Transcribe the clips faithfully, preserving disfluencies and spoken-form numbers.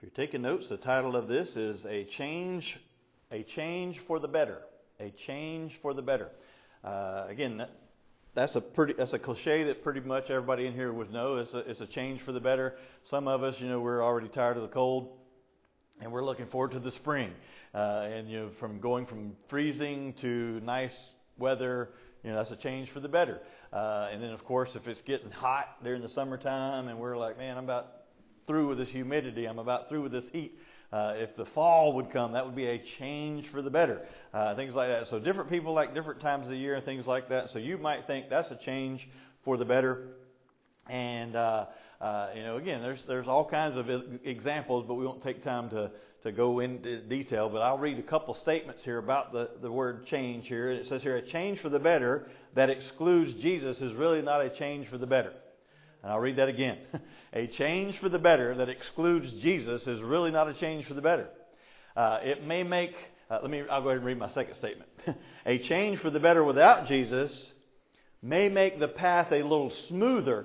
If you're taking notes, the title of this is A Change, A Change for the Better. A Change for the Better. Uh, again, that, that's a pretty that's a cliche that pretty much everybody in here would know. It's a, it's a change for the better. Some of us, you know, we're already tired of the cold, and we're looking forward to the spring. Uh, and you know, from going from freezing to nice weather, you know, that's a change for the better. Uh, and then, of course, if it's getting hot during the summertime, and we're like, man, I'm about through with this humidity. I'm about through with this heat. Uh, if the fall would come, that would be a change for the better. Uh, things like that. So different people like different times of the year and things like that. So you might think that's a change for the better. And, uh, uh, you know, again, there's there's all kinds of examples, but we won't take time to, to go into detail. But I'll read a couple statements here about the, the word change here. It says here, a change for the better that excludes Jesus is really not a change for the better. And I'll read that again. A change for the better that excludes Jesus is really not a change for the better. Uh, it may make, uh, let me, I'll go ahead and read my second statement. A change for the better without Jesus may make the path a little smoother,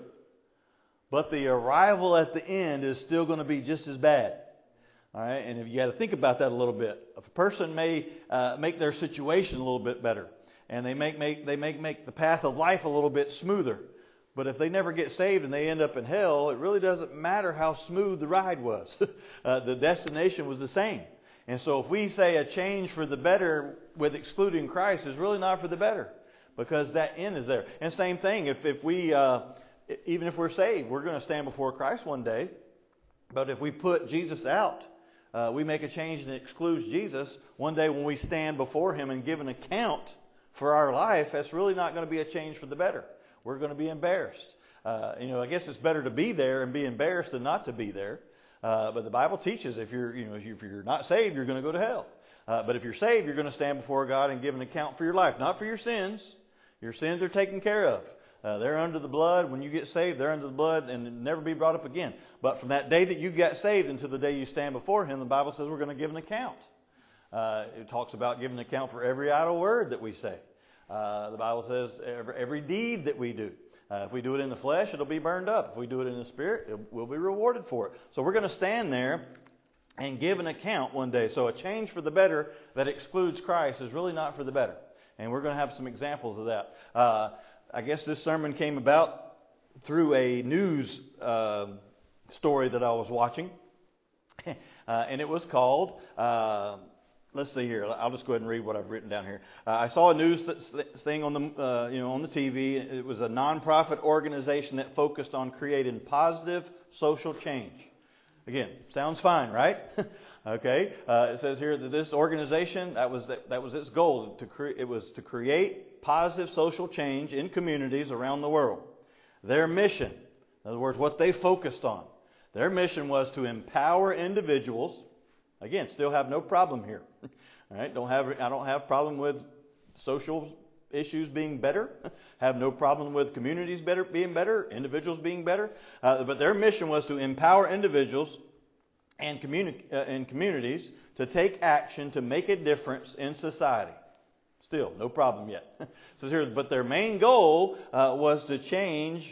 but the arrival at the end is still going to be just as bad. All right, and if you got to think about that a little bit. A person may uh, make their situation a little bit better, and they make make they make make the path of life a little bit smoother. But if they never get saved and they end up in hell, it really doesn't matter how smooth the ride was. uh, the destination was the same. And so if we say a change for the better with excluding Christ is really not for the better, because that end is there. And same thing, if, if we, uh, even if we're saved, we're going to stand before Christ one day. But if we put Jesus out, uh, we make a change that excludes Jesus, one day when we stand before Him and give an account for our life, that's really not going to be a change for the better. We're going to be embarrassed. Uh, you know, I guess it's better to be there and be embarrassed than not to be there. Uh, but the Bible teaches if you're, you know, if you're not saved, you're going to go to hell. Uh, but if you're saved, you're going to stand before God and give an account for your life, not for your sins. Your sins are taken care of. Uh, they're under the blood. When you get saved, they're under the blood and never be brought up again. But from that day that you got saved until the day you stand before Him, the Bible says we're going to give an account. Uh, it talks about giving an account for every idle word that we say. Uh, the Bible says every, every deed that we do. Uh, if we do it in the flesh, it'll be burned up. If we do it in the Spirit, it, we'll be rewarded for it. So we're going to stand there and give an account one day. So a change for the better that excludes Christ is really not for the better. And we're going to have some examples of that. Uh, I guess this sermon came about through a news uh, story that I was watching. uh, and it was called... Uh, Let's see here. I'll just go ahead and read what I've written down here. Uh, I saw a news thing on the uh, you know on the T V. It was a nonprofit organization that focused on creating positive social change. Again, sounds fine, right? Okay. Uh, it says here that this organization that was that, that was its goal to create. It was to create positive social change in communities around the world. Their mission, in other words, what they focused on, their mission was to empower individuals. Again, still have no problem here. All right, don't have I don't have problem with social issues being better. Have no problem with communities better being better, individuals being better. Uh, but their mission was to empower individuals and communi- uh, and communities to take action to make a difference in society. Still, no problem yet. So here, but their main goal uh, was to change.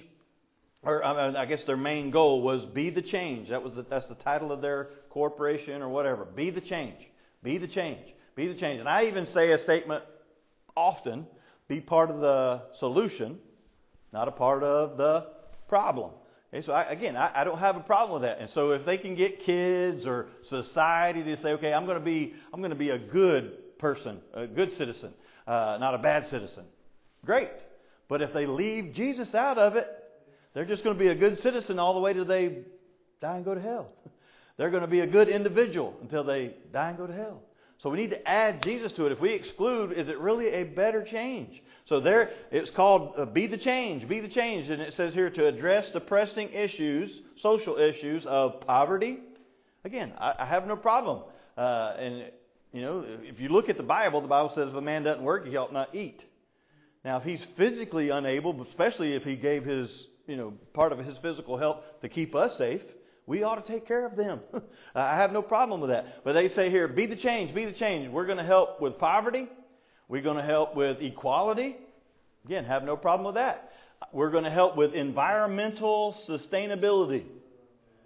Or I guess their main goal was be the change. That was the, that's the title of their corporation or whatever. Be the change. Be the change. Be the change. And I even say a statement often: be part of the solution, not a part of the problem. Okay, so I, again, I, I don't have a problem with that. And so if they can get kids or society to say, okay, I'm going to be I'm going to be a good person, a good citizen, uh, not a bad citizen. Great. But if they leave Jesus out of it, they're just going to be a good citizen all the way till they die and go to hell. They're going to be a good individual until they die and go to hell. So we need to add Jesus to it. If we exclude, is it really a better change? So there, it's called uh, Be the Change, Be the Change. And it says here to address the pressing issues, social issues of poverty. Again, I, I have no problem. Uh, and, you know, if you look at the Bible, the Bible says if a man doesn't work, he ought not eat. Now, if he's physically unable, especially if he gave his... you know, part of his physical health to keep us safe, we ought to take care of them. I have no problem with that. But they say here, be the change, be the change. We're going to help with poverty. We're going to help with equality. Again, have no problem with that. We're going to help with environmental sustainability.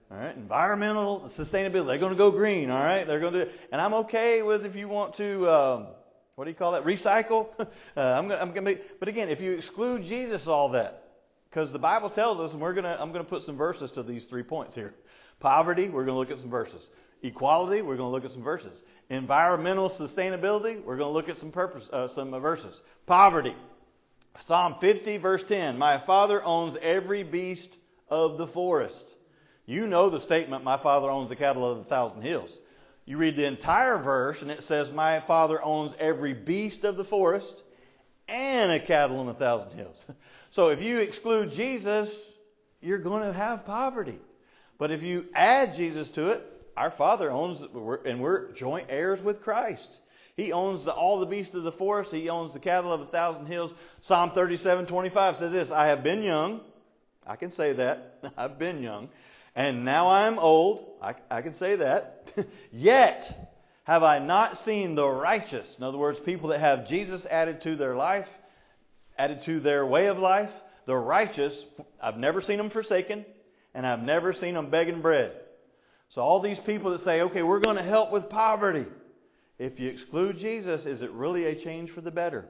All right, environmental sustainability. They're going to go green. All right, they're going to, and I'm okay with if you want to. Um, what do you call that? Recycle. uh, I'm going. I'm going to. But again, if you exclude Jesus, all that, because the Bible tells us, and we're going to. I'm going to put some verses to these three points here. Poverty. We're going to look at some verses. Equality. We're going to look at some verses. Environmental sustainability. We're going to look at some purpose. Uh, some verses. Poverty. Psalm fifty, verse ten. My Father owns every beast of the forest. You know the statement, my Father owns the cattle of the thousand hills. You read the entire verse and it says, my Father owns every beast of the forest and a cattle on a thousand hills. So if you exclude Jesus, you're going to have poverty. But if you add Jesus to it, our Father owns, and we're joint heirs with Christ. He owns the, all the beasts of the forest. He owns the cattle of a thousand hills. Psalm thirty-seven twenty-five says this, I have been young. I can say that. I've been young. And now I am old. I, I can say that. Yet have I not seen the righteous. In other words, people that have Jesus added to their life, added to their way of life. The righteous, I've never seen them forsaken. And I've never seen them begging bread. So all these people that say, okay, we're going to help with poverty. If you exclude Jesus, is it really a change for the better?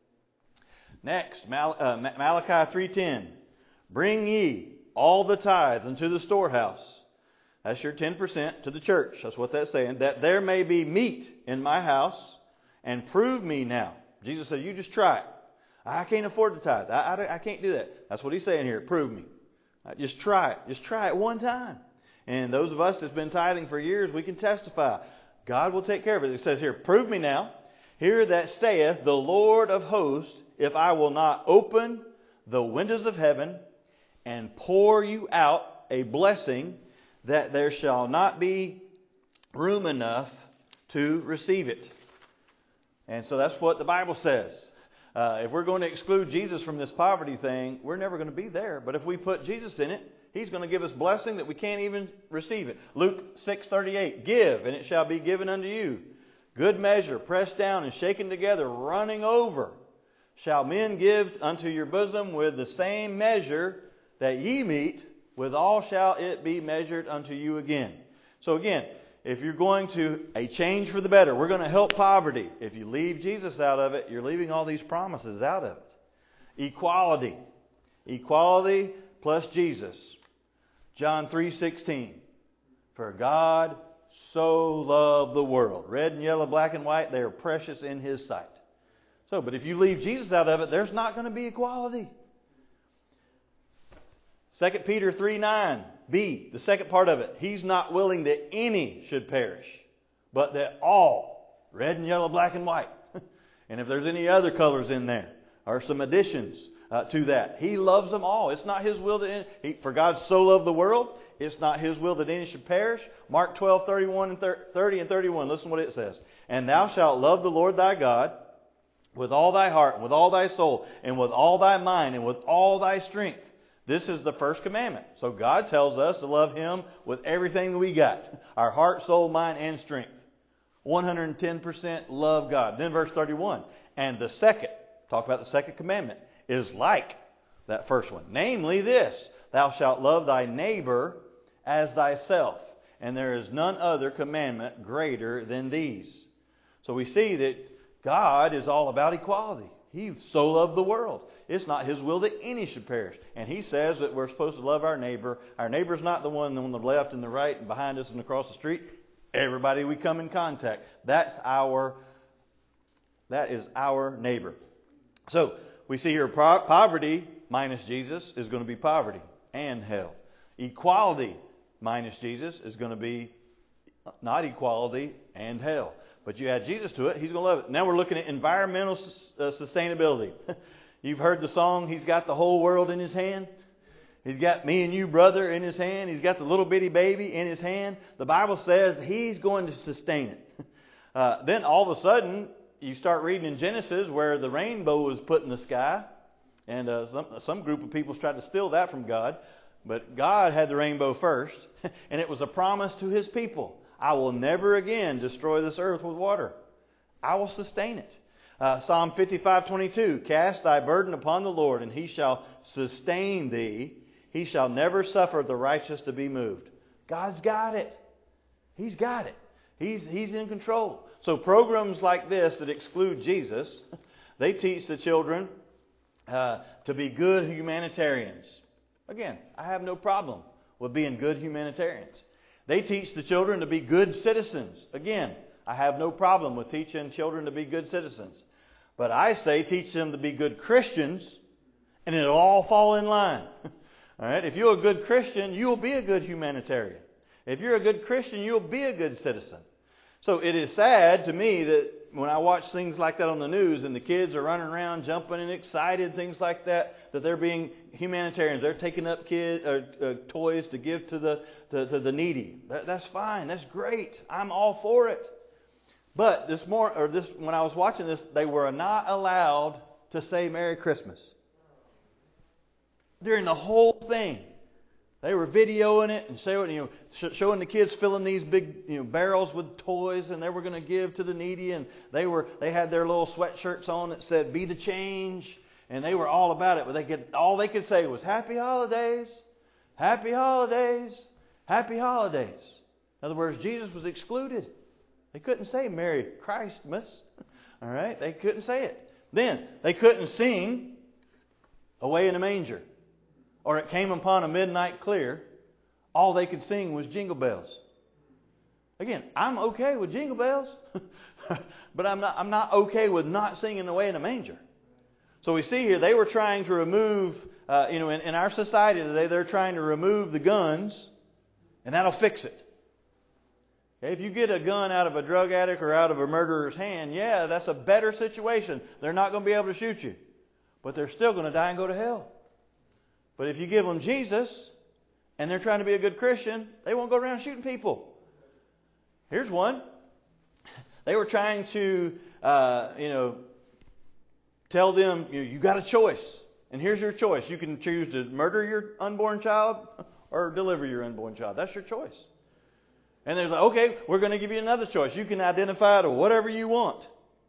Next, Mal- uh, Malachi three ten. Bring ye all the tithes into the storehouse. That's your ten percent to the church. That's what that's saying. That there may be meat in my house, and prove me now. Jesus said, you just try it. I can't afford the tithe. I, I, I can't do that. That's what he's saying here. Prove me. Uh, just try it. Just try it one time. And those of us that's been tithing for years, we can testify. God will take care of it. It says here, prove me now. Here that saith the Lord of hosts, if I will not open the windows of heaven and pour you out a blessing, that there shall not be room enough to receive it. And so that's what the Bible says. Uh, if we're going to exclude Jesus from this poverty thing, we're never going to be there. But if we put Jesus in it, He's going to give us blessing that we can't even receive it. Luke six thirty-eight, give, and it shall be given unto you. Good measure, pressed down and shaken together, running over, shall men give unto your bosom. With the same measure that ye meet, withal shall it be measured unto you again. So again, if you're going to a change for the better, we're going to help poverty. If you leave Jesus out of it, you're leaving all these promises out of it. Equality. Equality plus Jesus. John three sixteen. For God so loved the world. Red and yellow, black and white, they are precious in His sight. So, but if you leave Jesus out of it, there's not going to be equality. Second Peter three nine. B, the second part of it. He's not willing that any should perish, but that all, red and yellow, black and white. And if there's any other colors in there, or some additions uh, to that, He loves them all. It's not His will that any, he, for God so loved the world, it's not His will that any should perish. Mark twelve thirty-one and thirty and thirty-one. Listen what it says. And thou shalt love the Lord thy God with all thy heart, and with all thy soul, and with all thy mind, and with all thy strength. This is the first commandment. So God tells us to love Him with everything that we got. Our heart, soul, mind, and strength. one hundred ten percent love God. Then verse thirty-one. And the second, talk about the second commandment, is like that first one. Namely this, thou shalt love thy neighbor as thyself. And there is none other commandment greater than these. So we see that God is all about equality. He so loved the world. It's not His will that any should perish. And He says that we're supposed to love our neighbor. Our neighbor's not the one on the left and the right and behind us and across the street. Everybody we come in contact. That's our, that is our neighbor. So we see here po- poverty minus Jesus is going to be poverty and hell. Equality minus Jesus is going to be not equality and hell. But you add Jesus to it, He's going to love it. Now we're looking at environmental uh, sustainability. You've heard the song, He's got the whole world in His hand. He's got me and you, brother, in His hand. He's got the little bitty baby in His hand. The Bible says He's going to sustain it. Uh, then all of a sudden, you start reading in Genesis where the rainbow was put in the sky. And uh, some, some group of people tried to steal that from God. But God had the rainbow first. And it was a promise to His people. I will never again destroy this earth with water. I will sustain it. Uh, Psalm fifty-five twenty-two. Cast thy burden upon the Lord, and He shall sustain thee. He shall never suffer the righteous to be moved. God's got it. He's got it. He's, he's in control. So programs like this that exclude Jesus, they teach the children uh, to be good humanitarians. Again, I have no problem with being good humanitarians. They teach the children to be good citizens. Again, I have no problem with teaching children to be good citizens. But I say teach them to be good Christians, and it'll all fall in line. All right? If you're a good Christian, you'll be a good humanitarian. If you're a good Christian, you'll be a good citizen. So it is sad to me that when I watch things like that on the news and the kids are running around jumping and excited, things like that, that they're being humanitarians. They're taking up kids or uh, toys to give to the to, to the needy. That, that's fine. That's great. I'm all for it. But this more or this when I was watching this, they were not allowed to say Merry Christmas during the whole thing. They were videoing it and showing, you know, showing the kids filling these big, you know, barrels with toys, and they were going to give to the needy. And they were they had their little sweatshirts on that said "Be the Change," and they were all about it. But they could all they could say was "Happy Holidays, Happy Holidays, Happy Holidays." In other words, Jesus was excluded. They couldn't say Merry Christmas. All right, they couldn't say it. Then they couldn't sing "Away in a Manger," or "It Came Upon a Midnight Clear." All they could sing was Jingle Bells. Again, I'm okay with Jingle Bells, but I'm not. I'm not okay with not singing "Away in a Manger." So we see here they were trying to remove, uh, you know, in, in our society today, they're trying to remove the guns, and that'll fix it. Okay, if you get a gun out of a drug addict or out of a murderer's hand, yeah, that's a better situation. They're not going to be able to shoot you, but they're still going to die and go to hell. But if you give them Jesus, and they're trying to be a good Christian, they won't go around shooting people. Here's one. They were trying to, uh, you know, tell them, you, you got a choice. And here's your choice. You can choose to murder your unborn child or deliver your unborn child. That's your choice. And they're like, okay, we're going to give you another choice. You can identify to whatever you want.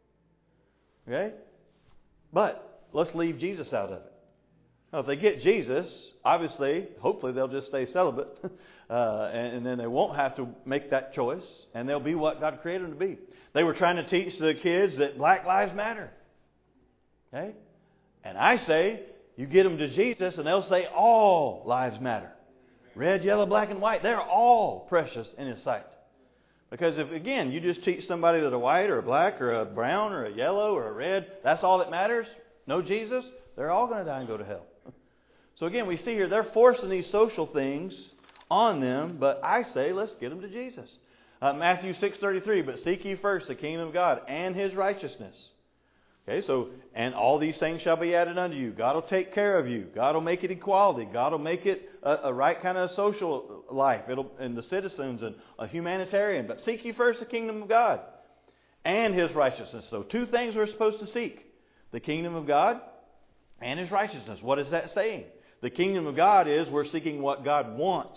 Okay? But let's leave Jesus out of it. Now, if they get Jesus, obviously, hopefully they'll just stay celibate. Uh, and, and then they won't have to make that choice. And they'll be what God created them to be. They were trying to teach the kids that Black lives matter. Okay? And I say, you get them to Jesus and they'll say all lives matter. Red, yellow, black, and white. They're all precious in His sight. Because if, again, you just teach somebody that a white or a black or a brown or a yellow or a red, that's all that matters, no Jesus, they're all going to die and go to hell. So again, we see here, they're forcing these social things on them, but I say, let's get them to Jesus. Uh, Matthew six thirty-three, but seek ye first the kingdom of God and His righteousness. Okay, so, and all these things shall be added unto you. God will take care of you. God will make it equality. God will make it a, a right kind of social life. It'll, and the citizens and a humanitarian. But seek ye first the kingdom of God and His righteousness. So two things we're supposed to seek. The kingdom of God and His righteousness. What is that saying? The kingdom of God is we're seeking what God wants.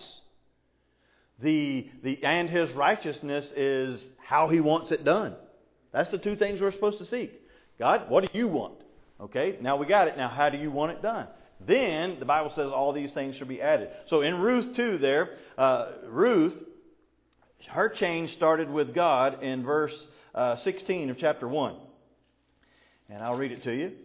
The, the and His righteousness is how He wants it done. That's the two things we're supposed to seek. God, what do you want? Okay, now we got it. Now how do you want it done? Then the Bible says all these things should be added. So in Ruth two there, uh, Ruth, her change started with God in verse uh, sixteen of chapter one. And I'll read it to you.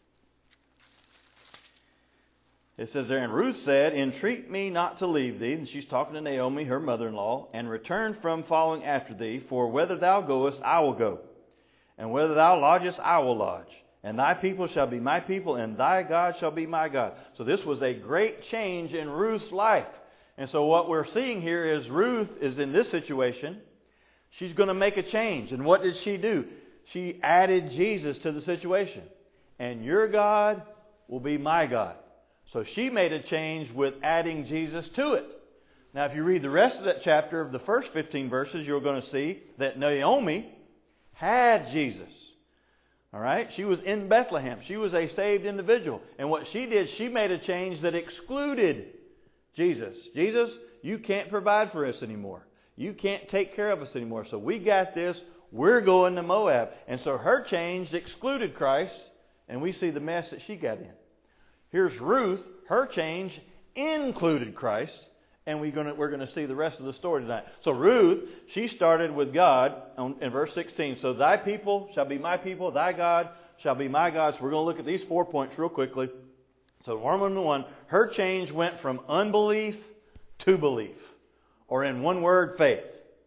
It says there, and Ruth said, entreat me not to leave thee. And she's talking to Naomi, her mother-in-law, and return from following after thee. For whither thou goest, I will go. And whither thou lodgest, I will lodge. And thy people shall be my people, and thy God shall be my God. So this was a great change in Ruth's life. And so what we're seeing here is Ruth is in this situation. She's going to make a change. And what did she do? She added Jesus to the situation. And your God will be my God. So she made a change with adding Jesus to it. Now if you read the rest of that chapter of the first fifteen verses, you're going to see that Naomi had Jesus. All right? She was in Bethlehem. She was a saved individual. And what she did, she made a change that excluded Jesus. Jesus, you can't provide for us anymore. You can't take care of us anymore. So we got this. We're going to Moab. And so her change excluded Christ. And we see the mess that she got in. Here's Ruth. Her change included Christ. And we're going to, we're going to see the rest of the story tonight. So Ruth, she started with God on, in verse sixteen. So thy people shall be my people, thy God shall be my God. So we're going to look at these four points real quickly. So one, one, one, her change went from unbelief to belief. Or in one word, faith.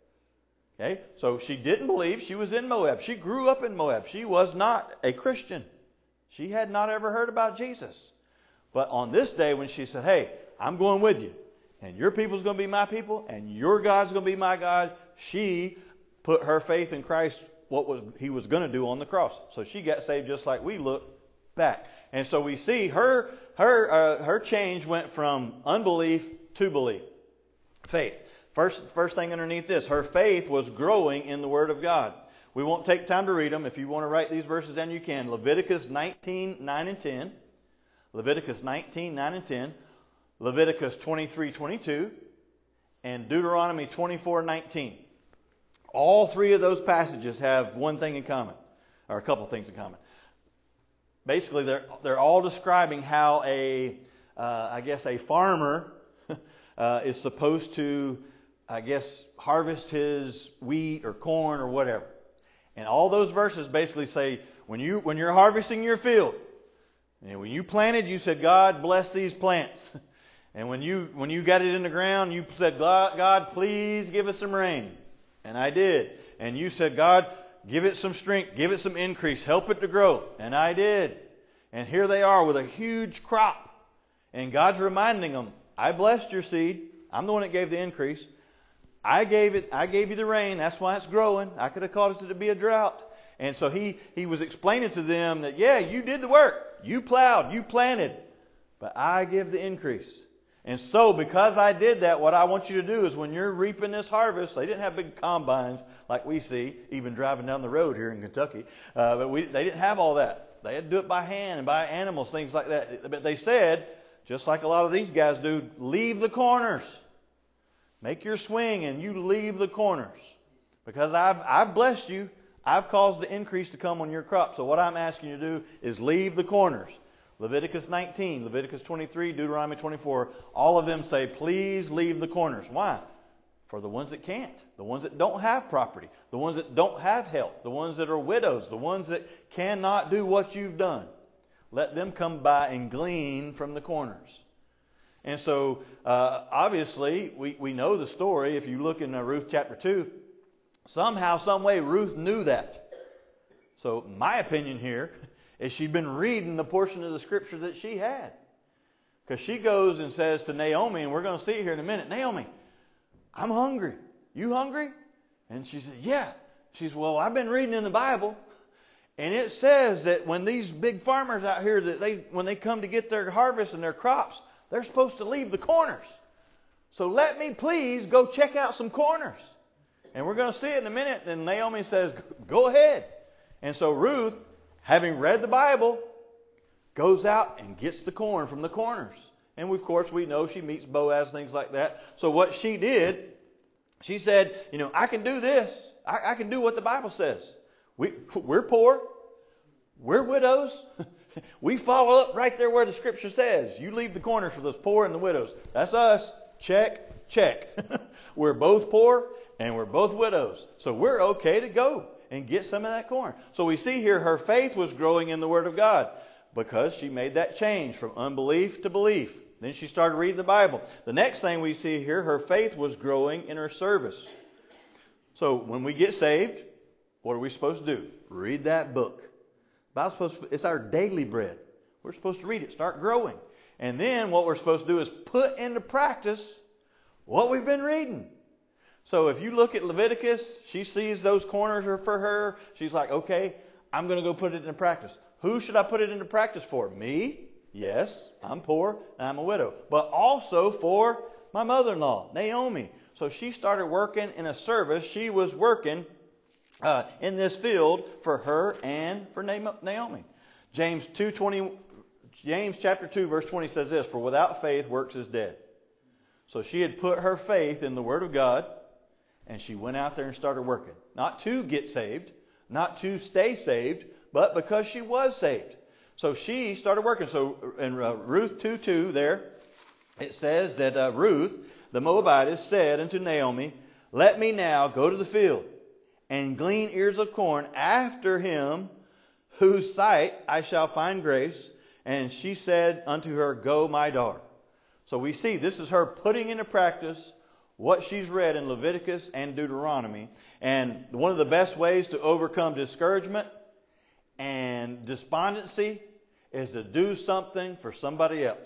Okay? So she didn't believe. She was in Moab. She grew up in Moab. She was not a Christian. She had not ever heard about Jesus. But on this day when she said, hey, I'm going with you, and your people's going to be my people, and your God's going to be my God, she put her faith in Christ, what was He was going to do on the cross. So she got saved just like we look back. And so we see her her uh, her change went from unbelief to belief. Faith. First, first thing underneath this, her faith was growing in the Word of God. We won't take time to read them. If you want to write these verses down, you can. Leviticus nineteen, nine and ten. Leviticus nineteen, nine and ten. Leviticus twenty-three, twenty-two, and Deuteronomy twenty-four, nineteen. All three of those passages have one thing in common, or a couple things in common. Basically, they're they're all describing how a, uh, I guess, a farmer uh, is supposed to, I guess, harvest his wheat or corn or whatever. And all those verses basically say, when you when you're harvesting your field, and when you planted, you said, God bless these plants. And when you when you got it in the ground, you said, God, God, please give us some rain. And I did. And you said, God, give it some strength, give it some increase, help it to grow. And I did. And here they are with a huge crop. And God's reminding them, I blessed your seed. I'm the one that gave the increase. I gave it. I gave you the rain. That's why it's growing. I could have caused it to be a drought. And so he, he was explaining to them that, yeah, you did the work. You plowed. You planted. But I give the increase. And so, because I did that, what I want you to do is when you're reaping this harvest, they didn't have big combines like we see, even driving down the road here in Kentucky. Uh, but we, they didn't have all that. They had to do it by hand and by animals, things like that. But they said, just like a lot of these guys do, leave the corners. Make your swing and you leave the corners. Because I've, I've blessed you. I've caused the increase to come on your crop. So what I'm asking you to do is leave the corners. Leviticus nineteen, Leviticus twenty-three, Deuteronomy twenty-four, all of them say, please leave the corners. Why? For the ones that can't, the ones that don't have property, the ones that don't have help, the ones that are widows, the ones that cannot do what you've done. Let them come by and glean from the corners. And so, uh, obviously, we, we know the story. If you look in uh, Ruth chapter two, somehow, some way, Ruth knew that. So, my opinion here is she'd been reading the portion of the Scripture that she had. Because she goes and says to Naomi, and we're going to see it here in a minute, Naomi, I'm hungry. You hungry? And she said, yeah. She says, well, I've been reading in the Bible, and it says that when these big farmers out here, that they when they come to get their harvest and their crops, they're supposed to leave the corners. So let me please go check out some corners. And we're going to see it in a minute. And Naomi says, go ahead. And so Ruth, having read the Bible, goes out and gets the corn from the corners. And of course we know she meets Boaz, things like that. So what she did, she said, you know, I can do this. I, I can do what the Bible says. We, we're poor. We're widows. We follow up right there where the Scripture says. You leave the corners for those poor and the widows. That's us. Check, check. We're both poor and we're both widows. So we're okay to go and get some of that corn. So we see here her faith was growing in the Word of God because she made that change from unbelief to belief. Then she started reading the Bible. The next thing we see here, her faith was growing in her service. So when we get saved, what are we supposed to do? Read that book. The Bible's supposed to, it's our daily bread. We're supposed to read it, start growing. And then what we're supposed to do is put into practice what we've been reading. So if you look at Leviticus, she sees those corners are for her. She's like, okay, I'm going to go put it into practice. Who should I put it into practice for? Me? Yes, I'm poor and I'm a widow. But also for my mother-in-law, Naomi. So she started working in a service. She was working uh, in this field for her and for Naomi. James two twenty, James chapter two verse twenty says this, for without faith works is dead. So she had put her faith in the Word of God. And she went out there and started working. Not to get saved, not to stay saved, but because she was saved. So she started working. So in uh, Ruth two two there, it says that uh, Ruth the Moabitess, said unto Naomi, Let me now go to the field, and glean ears of corn after him, whose sight I shall find grace. And she said unto her, Go, my daughter. So we see this is her putting into practice what she's read in Leviticus and Deuteronomy. And one of the best ways to overcome discouragement and despondency is to do something for somebody else.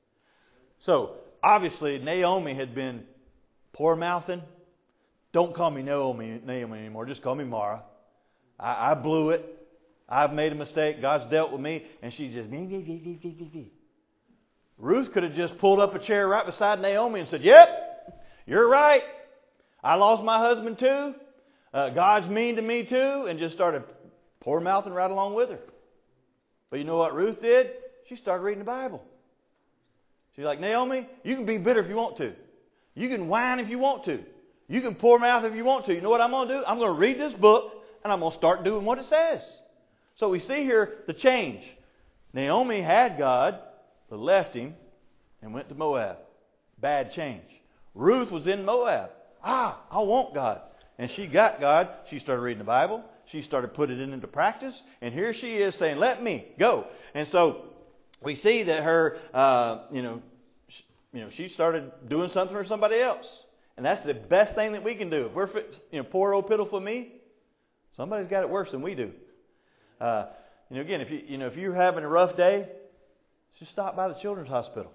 So, obviously, Naomi had been poor-mouthing. Don't call me Naomi, Naomi anymore. Just call me Mara. I, I blew it. I've made a mistake. God's dealt with me. And she just... Mee, mee, mee, mee, mee, mee. Ruth could have just pulled up a chair right beside Naomi and said, Yep, you're right. I lost my husband too. Uh, God's mean to me too. And just started poor-mouthing right along with her. But you know what Ruth did? She started reading the Bible. She's like, Naomi, you can be bitter if you want to. You can whine if you want to. You can pour mouth if you want to. You know what I'm going to do? I'm going to read this book and I'm going to start doing what it says. So we see here the change. Naomi had God, but left him and went to Moab. Bad change. Ruth was in Moab. Ah, I want God. And she got God. She started reading the Bible. She started putting it into practice. And here she is saying, let me go. And so we see that her, uh, you know, she, you know, she started doing something for somebody else. And that's the best thing that we can do. If we're, you know, poor old pitiful me, somebody's got it worse than we do. Uh, you know, again, if you, you know, if you're having a rough day, just stop by the children's hospital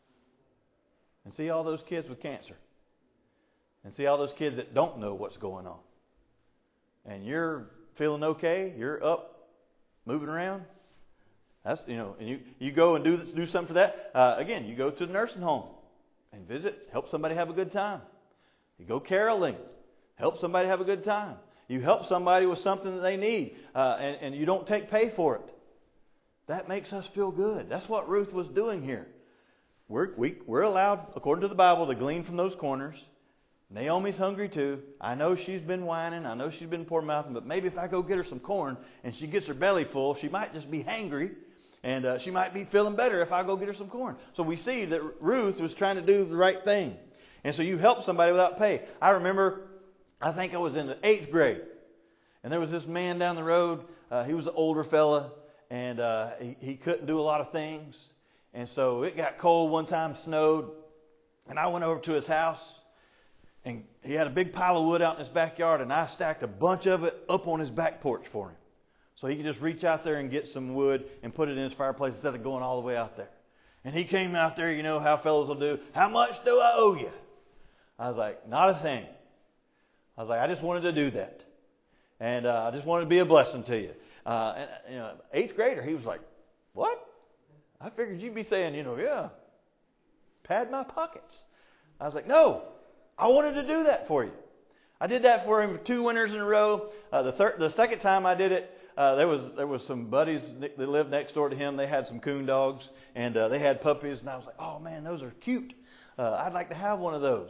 and see all those kids with cancer, and see all those kids that don't know what's going on. And you're feeling okay. You're up, moving around. That's you know, and you, you go and do do something for that. Uh, again, you go to the nursing home and visit, help somebody have a good time. You go caroling, help somebody have a good time. You help somebody with something that they need, uh, and, and you don't take pay for it. That makes us feel good. That's what Ruth was doing here. We're, we, we're allowed, according to the Bible, to glean from those corners. Naomi's hungry too. I know she's been whining. I know she's been poor-mouthing. But maybe if I go get her some corn and she gets her belly full, she might just be hangry. And uh, she might be feeling better if I go get her some corn. So we see that Ruth was trying to do the right thing. And so you help somebody without pay. I remember, I think I was in the eighth grade. And there was this man down the road. Uh, he was an older fella. And uh, he, he couldn't do a lot of things. And so it got cold one time, snowed. And I went over to his house. And he had a big pile of wood out in his backyard. And I stacked a bunch of it up on his back porch for him. So he could just reach out there and get some wood and put it in his fireplace instead of going all the way out there. And he came out there, you know how fellows will do. How much do I owe you? I was like, not a thing. I was like, I just wanted to do that. And uh, I just wanted to be a blessing to you. Uh, and, you know, eighth grader, he was like, what? I figured you'd be saying, you know, yeah, pad my pockets. I was like, no, I wanted to do that for you. I did that for him for two winters in a row. Uh, the third, the second time I did it, uh, there was there was some buddies that lived next door to him. They had some coon dogs, and uh, they had puppies. And I was like, oh, man, those are cute. Uh, I'd like to have one of those.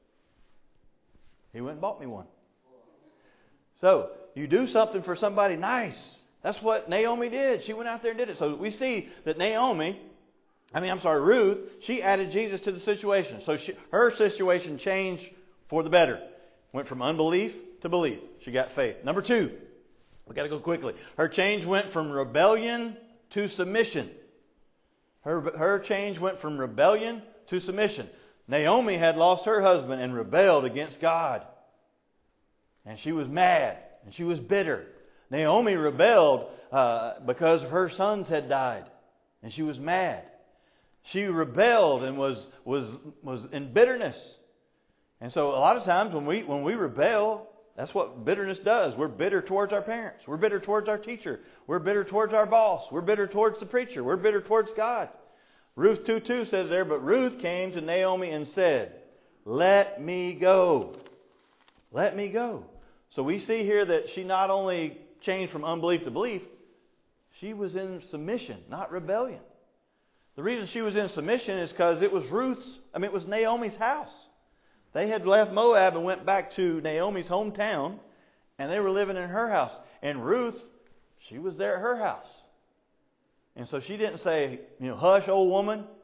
He went and bought me one. So you do something for somebody nice. That's what Naomi did. She went out there and did it. So we see that Naomi, I mean, I'm sorry, Ruth, she added Jesus to the situation. So she, her situation changed for the better. Went from unbelief to belief. She got faith. Number two, we've got to go quickly. Her change went from rebellion to submission. Her, her change went from rebellion to submission. Naomi had lost her husband and rebelled against God. And she was mad and she was bitter. Naomi rebelled uh, because her sons had died. And she was mad. She rebelled and was was was in bitterness. And so a lot of times when we when we rebel, that's what bitterness does. We're bitter towards our parents. We're bitter towards our teacher. We're bitter towards our boss. We're bitter towards the preacher. We're bitter towards God. Ruth two two says there, but Ruth came to Naomi and said, let me go. Let me go. So we see here that she not only changed from unbelief to belief, she was in submission, not rebellion. The reason she was in submission is because it was Ruth's, I mean, it was Naomi's house. They had left Moab and went back to Naomi's hometown, and they were living in her house. And Ruth, she was there at her house. And so she didn't say, you know, hush, old woman,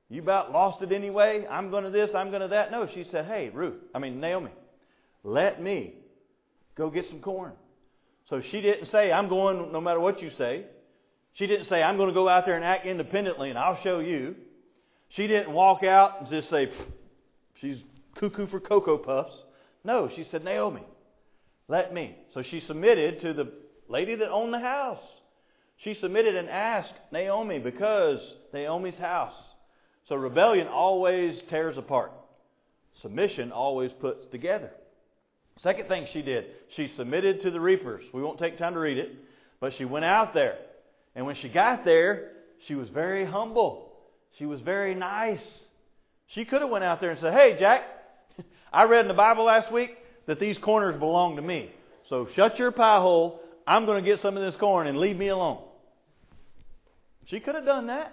You about lost it anyway? I'm going to this, I'm going to that. No, she said, hey, Ruth, I mean, Naomi, let me go get some corn. So she didn't say, I'm going no matter what you say. She didn't say, I'm going to go out there and act independently and I'll show you. She didn't walk out and just say, she's cuckoo for Cocoa Puffs. No, she said, Naomi, let me. So she submitted to the lady that owned the house. She submitted and asked Naomi because Naomi's house. So rebellion always tears apart. Submission always puts together. Second thing she did, she submitted to the reapers. We won't take time to read it, but she went out there. And when she got there, she was very humble. She was very nice. She could have went out there and said, hey, Jack, I read in the Bible last week that these corners belong to me. So shut your pie hole. I'm going to get some of this corn and leave me alone. She could have done that.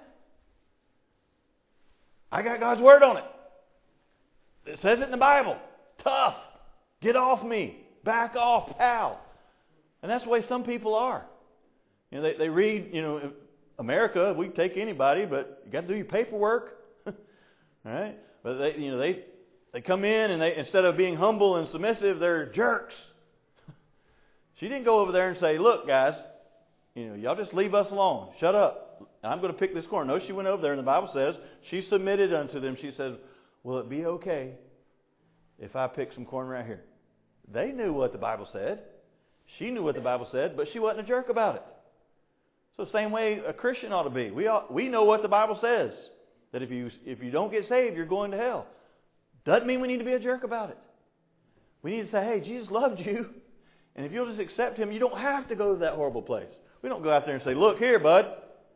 I got God's word on it. It says it in the Bible. Tough. Get off me. Back off, pal. And that's the way some people are. You know, they, they read, you know, America, we can take anybody, but you got to do your paperwork. Right? But they, you know, they they come in and they instead of being humble and submissive, they're jerks. She didn't go over there and say, look, guys, you know, y'all just leave us alone. Shut up. I'm going to pick this corn. No, she went over there and the Bible says she submitted unto them. She said, will it be okay if I pick some corn right here? They knew what the Bible said. She knew what the Bible said, but she wasn't a jerk about it. So same way a Christian ought to be. We ought, we know what the Bible says. That if you if you don't get saved, you're going to hell. Doesn't mean we need to be a jerk about it. We need to say, hey, Jesus loved you. And if you'll just accept Him, you don't have to go to that horrible place. We don't go out there and say, look here, bud.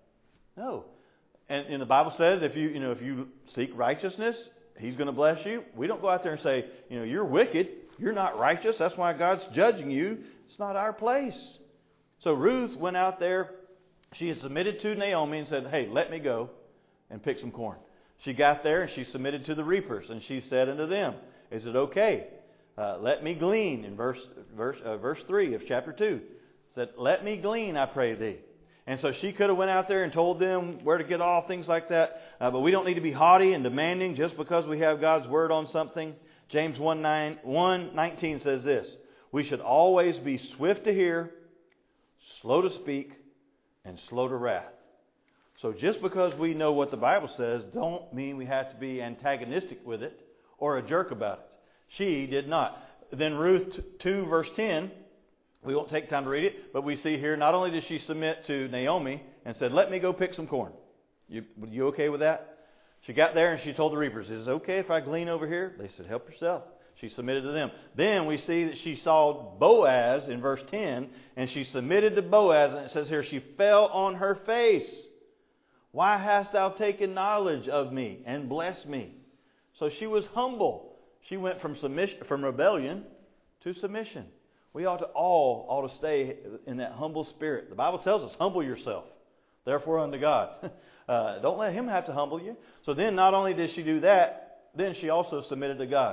No. And, and the Bible says if you you know if you seek righteousness, He's going to bless you. We don't go out there and say, you know, you're wicked. You're not righteous. That's why God's judging you. It's not our place. So Ruth went out there. She had submitted to Naomi and said, hey, let me go and pick some corn. She got there and she submitted to the reapers. And she said unto them, is it okay? Uh, let me glean. In verse verse uh, verse three of chapter two. Said, let me glean, I pray thee. And so she could have went out there and told them where to get off, things like that. Uh, but we don't need to be haughty and demanding just because we have God's word on something. James one nineteen says this. We should always be swift to hear, slow to speak, and slow to wrath. So just because we know what the Bible says, don't mean we have to be antagonistic with it or a jerk about it. She did not. Then Ruth two verse ten, we won't take time to read it, but we see here not only did she submit to Naomi and said, let me go pick some corn. You, you okay with that? She got there and she told the reapers, is it okay if I glean over here? They said, help yourself. She submitted to them. Then we see that she saw Boaz in verse ten, and she submitted to Boaz, and it says here, she fell on her face. Why hast thou taken knowledge of me and blessed me? So she was humble. She went from submission, from rebellion to submission. We ought to all ought to stay in that humble spirit. The Bible tells us, humble yourself, therefore unto God. Uh, don't let Him have to humble you. So then not only did she do that, then she also submitted to God.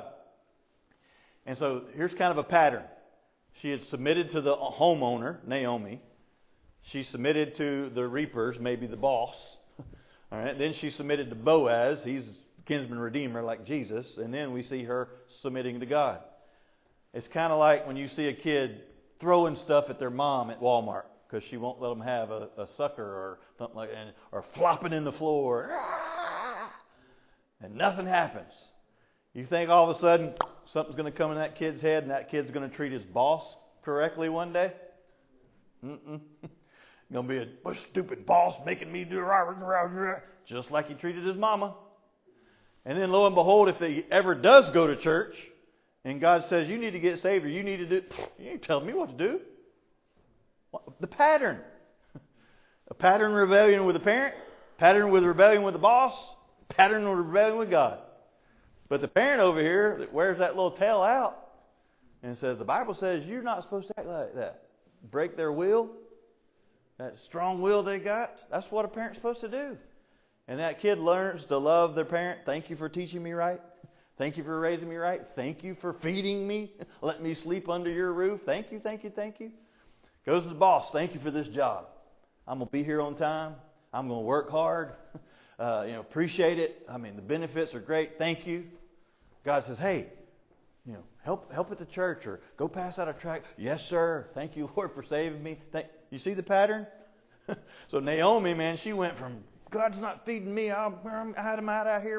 And so here's kind of a pattern. She had submitted to the homeowner, Naomi. She submitted to the reapers, maybe the boss. All right. Then she submitted to Boaz. He's kinsman redeemer like Jesus. And then we see her submitting to God. It's kind of like when you see a kid throwing stuff at their mom at Walmart because she won't let them have a, a sucker or something like that, or flopping in the floor. And nothing happens. You think all of a sudden something's going to come in that kid's head and that kid's going to treat his boss correctly one day? Mm-mm. Going to be a, a stupid boss making me do just like he treated his mama. And then lo and behold, if he ever does go to church and God says, you need to get saved or you need to do, you ain't telling me what to do. The pattern. A pattern of rebellion with a parent, pattern with rebellion with the boss, pattern of rebellion with God. But the parent over here that wears that little tail out and says, the Bible says you're not supposed to act like that. Break their will, that strong will they got. That's what a parent's supposed to do. And that kid learns to love their parent. Thank you for teaching me right. Thank you for raising me right. Thank you for feeding me. Let me sleep under your roof. Thank you, thank you, thank you. Goes to the boss. Thank you for this job. I'm going to be here on time. I'm going to work hard. Uh, you know, appreciate it. I mean, the benefits are great. Thank you. God says, hey, you know, help help at the church or go pass out a tract. Yes, sir. Thank you, Lord, for saving me. Thank, you see the pattern? So Naomi, man, she went from, God's not feeding me. I'm, I'm out of out here.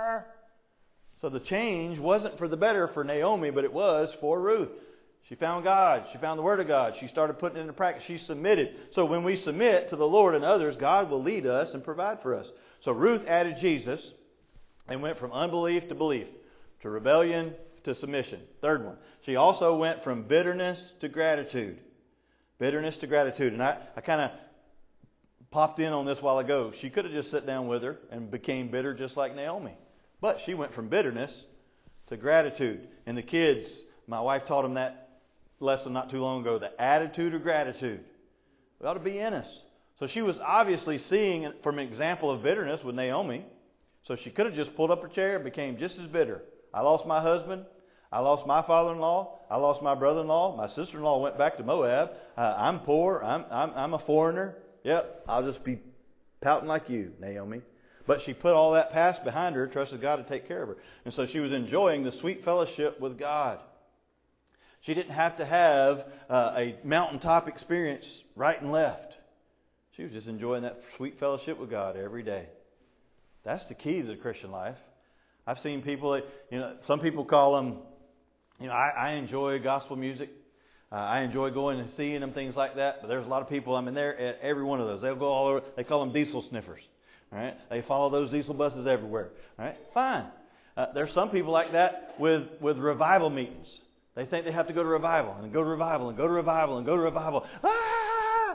So the change wasn't for the better for Naomi, but it was for Ruth. She found God. She found the Word of God. She started putting it into practice. She submitted. So when we submit to the Lord and others, God will lead us and provide for us. So Ruth added Jesus and went from unbelief to belief, to rebellion to submission. Third one. She also went from bitterness to gratitude. Bitterness to gratitude. And I, I kind of popped in on this a while ago. She could have just sat down with her and became bitter just like Naomi. But she went from bitterness to gratitude. And the kids, my wife taught them that lesson not too long ago, the attitude of gratitude. It ought to be in us. So she was obviously seeing it from an example of bitterness with Naomi. So she could have just pulled up her chair and became just as bitter. I lost my husband. I lost my father-in-law. I lost my brother-in-law. My sister-in-law went back to Moab. Uh, I'm poor. I'm, I'm, I'm a foreigner. Yep, I'll just be pouting like you, Naomi. But she put all that past behind her, trusted God to take care of her. And so she was enjoying the sweet fellowship with God. She didn't have to have uh, a mountaintop experience right and left. She was just enjoying that sweet fellowship with God every day. That's the key to the Christian life. I've seen people, you know, some people call them, you know, I, I enjoy gospel music. Uh, I enjoy going and seeing them, things like that. But there's a lot of people, I mean, they're at every one of those. They'll go all over. They call them diesel sniffers. All right? They follow those diesel buses everywhere. All right? Fine. Uh, there's some people like that with, with revival meetings. They think they have to go to revival and go to revival and go to revival and go to revival. Ah!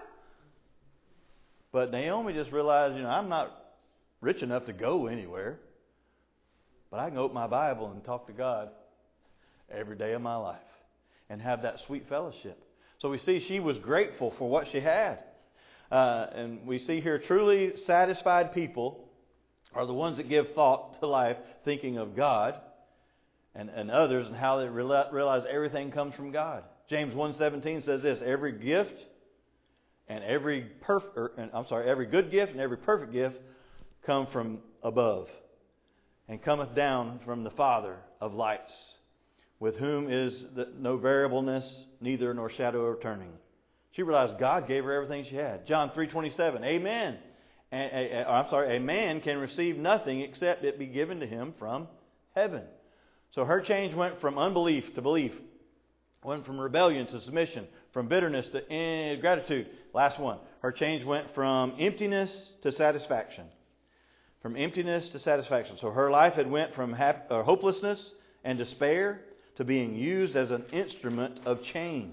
But Naomi just realized, you know, I'm not rich enough to go anywhere. But I can open my Bible and talk to God every day of my life and have that sweet fellowship. So we see she was grateful for what she had. Uh, and we see here truly satisfied people are the ones that give thought to life, thinking of God and, and others and how they realize everything comes from God. James one seventeen says this, every gift and every perf- or, I'm sorry, every good gift and every perfect gift come from above and cometh down from the Father of lights, with whom is the, no variableness, neither nor shadow of turning. She realized God gave her everything she had. John three twenty-seven, Amen. A, a, a, I'm sorry, a man can receive nothing except it be given to him from heaven. So her change went from unbelief to belief. Went from rebellion to submission. From bitterness to eh, gratitude. Last one. Her change went from emptiness to satisfaction. From emptiness to satisfaction. So her life had went from hap- uh, hopelessness and despair to being used as an instrument of change.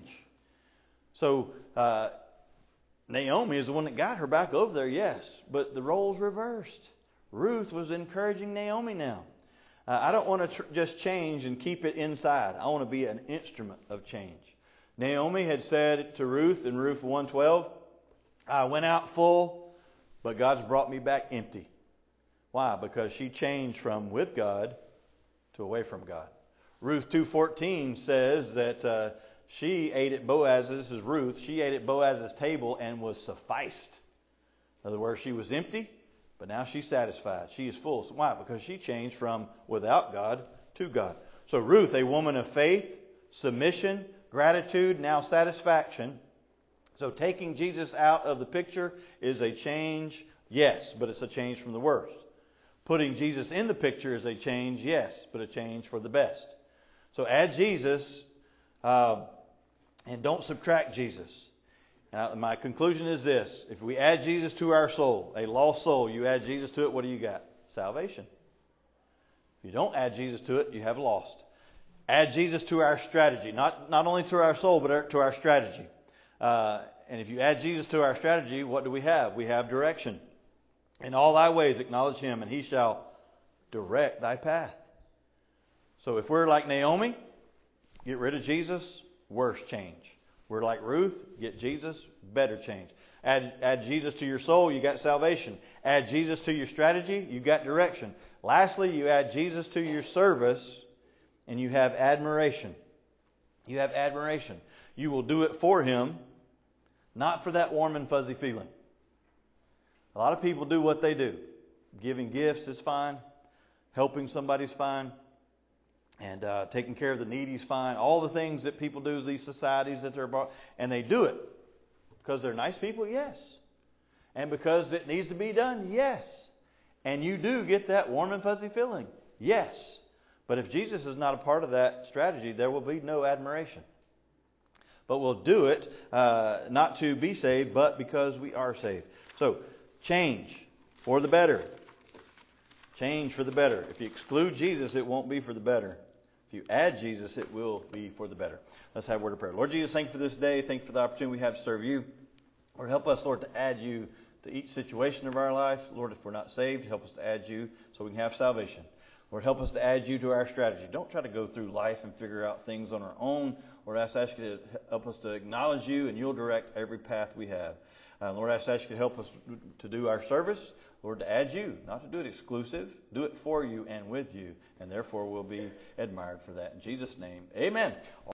So uh, Naomi is the one that got her back over there, yes. But the roles reversed. Ruth was encouraging Naomi now. Uh, I don't want to tr- just change and keep it inside. I want to be an instrument of change. Naomi had said to Ruth in Ruth one twelve, I went out full, but God's brought me back empty. Why? Because she changed from with God to away from God. Ruth two fourteen says that uh, she ate at Boaz's, this is Ruth, she ate at Boaz's table and was sufficed. In other words, she was empty, but now she's satisfied. She is full. So why? Because she changed from without God to God. So Ruth, a woman of faith, submission, gratitude, now satisfaction. So taking Jesus out of the picture is a change, yes, but it's a change from the worst. Putting Jesus in the picture is a change, yes, but a change for the best. So add Jesus uh, and don't subtract Jesus. Now, my conclusion is this. If we add Jesus to our soul, a lost soul, you add Jesus to it, what do you got? Salvation. If you don't add Jesus to it, you have lost. Add Jesus to our strategy. Not, not only to our soul, but our, to our strategy. Uh, and if you add Jesus to our strategy, what do we have? We have direction. In all thy ways acknowledge Him, and He shall direct thy path. So if we're like Naomi, get rid of Jesus, worse change. We're like Ruth, get Jesus, better change. Add, add Jesus to your soul, you got salvation. Add Jesus to your strategy, you got direction. Lastly, you add Jesus to your service, and you have admiration. You have admiration. You will do it for Him, not for that warm and fuzzy feeling. A lot of people do what they do. Giving gifts is fine. Helping somebody's fine. And uh, taking care of the needy is fine. All the things that people do, these societies that they're brought, and they do it because they're nice people, yes. And because it needs to be done, yes. And you do get that warm and fuzzy feeling, yes. But if Jesus is not a part of that strategy, there will be no admiration. But we'll do it uh, not to be saved, but because we are saved. So, change for the better. Change for the better. If you exclude Jesus, it won't be for the better. If you add Jesus, it will be for the better. Let's have a word of prayer. Lord Jesus, thank you for this day. Thank you for the opportunity we have to serve you. Lord, help us, Lord, to add you to each situation of our life. Lord, if we're not saved, help us to add you so we can have salvation. Lord, help us to add you to our strategy. Don't try to go through life and figure out things on our own. Lord, I ask you to help us to acknowledge you, and you'll direct every path we have. Uh, Lord, I ask you to help us to do our service. Lord, to add you, not to do it exclusive. Do it for you and with you, and therefore we'll be admired for that. In Jesus' name, amen.